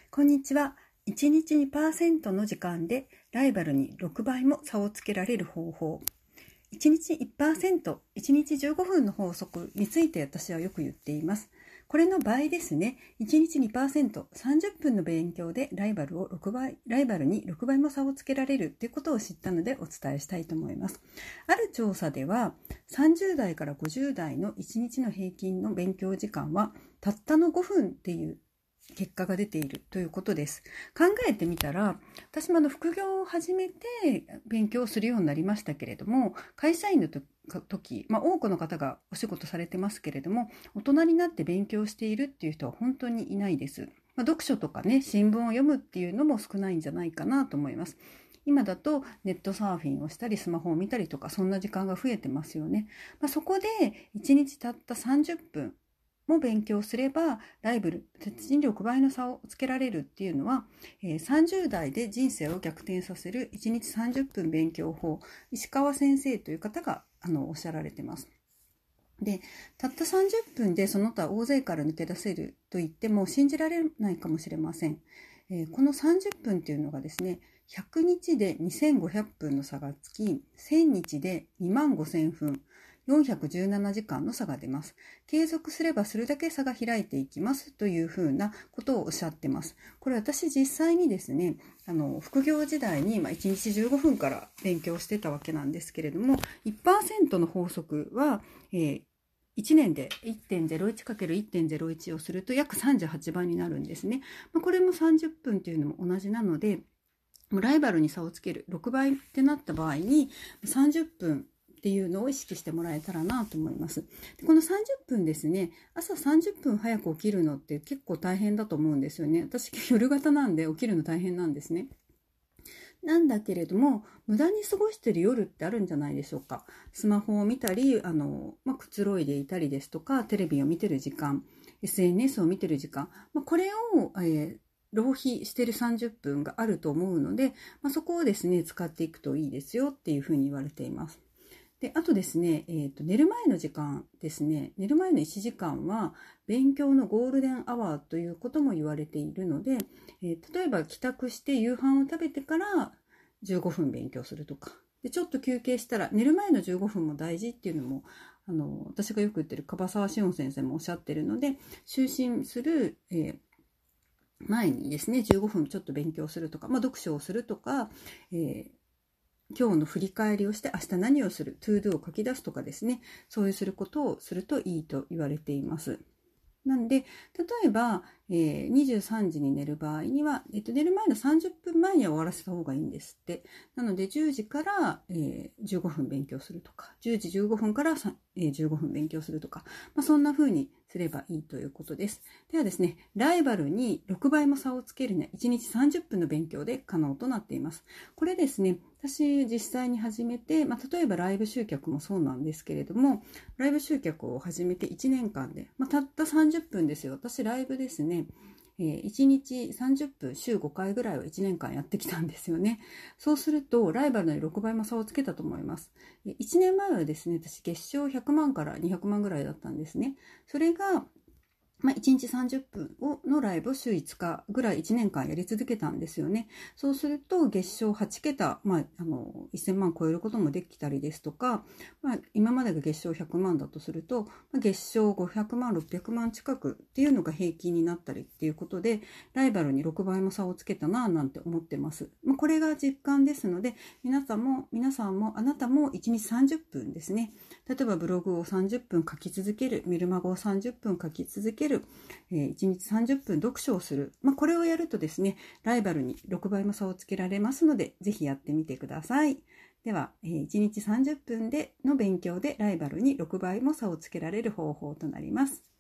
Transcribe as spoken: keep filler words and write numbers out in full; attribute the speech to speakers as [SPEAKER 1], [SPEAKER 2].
[SPEAKER 1] こんにちは。いちにち にパーセント の時間でライバルにろくばいも差をつけられる方法。いちにち いちパーセント、いちにちじゅうごふんの法則について私はよく言っています。これの倍ですね。いちにち にパーセント、さんじゅっぷんの勉強でライバルをろくばい、ライバルにろくばいも差をつけられるということを知ったのでお伝えしたいと思います。ある調査では、さんじゅうだいからごじゅうだいのいちにちの平均の勉強時間はたったのごふんっていう結果が出ているということです。考えてみたら、私もあの副業を始めて勉強するようになりましたけれども、会社員の時、まあ、多くの方がお仕事されてますけれども、大人になって勉強しているっていう人は本当にいないです。まあ、読書とかね、新聞を読むっていうのも少ないんじゃないかなと思います。今だとネットサーフィンをしたりスマホを見たりとか、そんな時間が増えてますよね。まあ、そこでいちにちたったさんじゅっぷんも勉強すればライバルにろくばいの差をつけられるっていうのは、えー、さんじゅうだいで人生を逆転させるいちにちさんじゅっぷん勉強法、石川先生という方があのおっしゃられてます。で、たったさんじゅっぷんでその他大勢から抜け出せると言っても信じられないかもしれません。えー、このさんじゅっぷんっていうのがですね、ひゃくにちでにせんごひゃくふんの差がつき、せんにちでにまんごせんふん、よんひゃくじゅうななじかんの差が出ます。継続すればするだけ差が開いていきますというふうなことをおっしゃってます。これ私実際にですね、あの副業時代に、まあ、いちにちじゅうごふんから勉強してたわけなんですけれども、いちパーセント の法則は、えーいちねんで いってんゼロいちかけるいってんゼロいち をすると約さんじゅうはちばいになるんですね。まあ、これもさんじゅっぷんというのも同じなので、ライバルに差をつけるろくばいってなった場合にさんじゅっぷんっていうのを意識してもらえたらなと思います。でこのさんじゅっぷんですね、朝さんじゅっぷん早く起きるのって結構大変だと思うんですよね。私夜型なんで起きるの大変なんですね。なんだけれども、無駄に過ごしている夜ってあるんじゃないでしょうか。スマホを見たり、あの、まあ、くつろいでいたりですとか、テレビを見てる時間、エスエヌエス を見てる時間、まあ、これを、えー、浪費しているさんじゅっぷんがあると思うので、まあ、そこをですね、使っていくといいですよっていうふうに言われています。で、あとですね、えーと、寝る前の時間ですね、寝る前のいちじかんは勉強のゴールデンアワーということも言われているので、えー、例えば帰宅して夕飯を食べてからじゅうごふん勉強するとか、でちょっと休憩したら寝る前のじゅうごふんも大事っていうのも、あの私がよく言ってる樺沢志音先生もおっしゃってるので、就寝する、えー、前にですね、じゅうごふんちょっと勉強するとか、まあ、読書をするとか、えー今日の振り返りをして明日何をする、トゥードゥを書き出すとかですね、そういうすることをするといいと言われています。なんで、例えば、えー、にじゅうさんじに寝る場合には、えっと、寝る前のさんじゅっぷんまえには終わらせた方がいいんですって。なので、じゅうじから、えー、じゅうごふん勉強するとか、じゅうじじゅうごふんから、えー、じゅうごふん勉強するとか、まあ、そんな風にすればいいということです。ではですね、ライバルにろくばいも差をつけるにはいちにちさんじゅっぷんの勉強で可能となっています。これですね、私実際に始めて、まあ、例えばライブ集客もそうなんですけれども、ライブ集客を始めていちねんかんで、まあ、たったさんじゅっぷんですよ。私ライブですね、えー、いちにちさんじゅっぷん、週ごかいぐらいをいちねんかんやってきたんですよね。そうすると、ライバルのろくばいも差をつけたと思います。いちねんまえはですね、私月賞ひゃくまんからにひゃくまんぐらいだったんですね。それが、まあ、いちにちさんじゅっぷんをのライブを週いつかぐらいいちねんかんやり続けたんですよね。そうすると月賞はちけた、まあ、あのせんまん超えることもできたりですとか、まあ、今までが月賞ひゃくまんだとすると、まあ、月賞ごひゃくまん、ろっぴゃくまん近くっていうのが平均になったりっていうことで、ライバルにろくばいも差をつけたなぁなんて思ってます。まあ、これが実感ですので、皆さんも、皆さんも、あなたもいちにちさんじゅっぷんですね。例えばブログをさんじゅっぷん書き続ける、メルマガをさんじゅっぷん書き続ける、えー、いちにちさんじゅっぷん読書をする、まあ、これをやるとですね、ライバルにろくばいも差をつけられますので、ぜひやってみてください。では、えー、いちにちさんじゅっぷんでの勉強でライバルにろくばいも差をつけられる方法となります。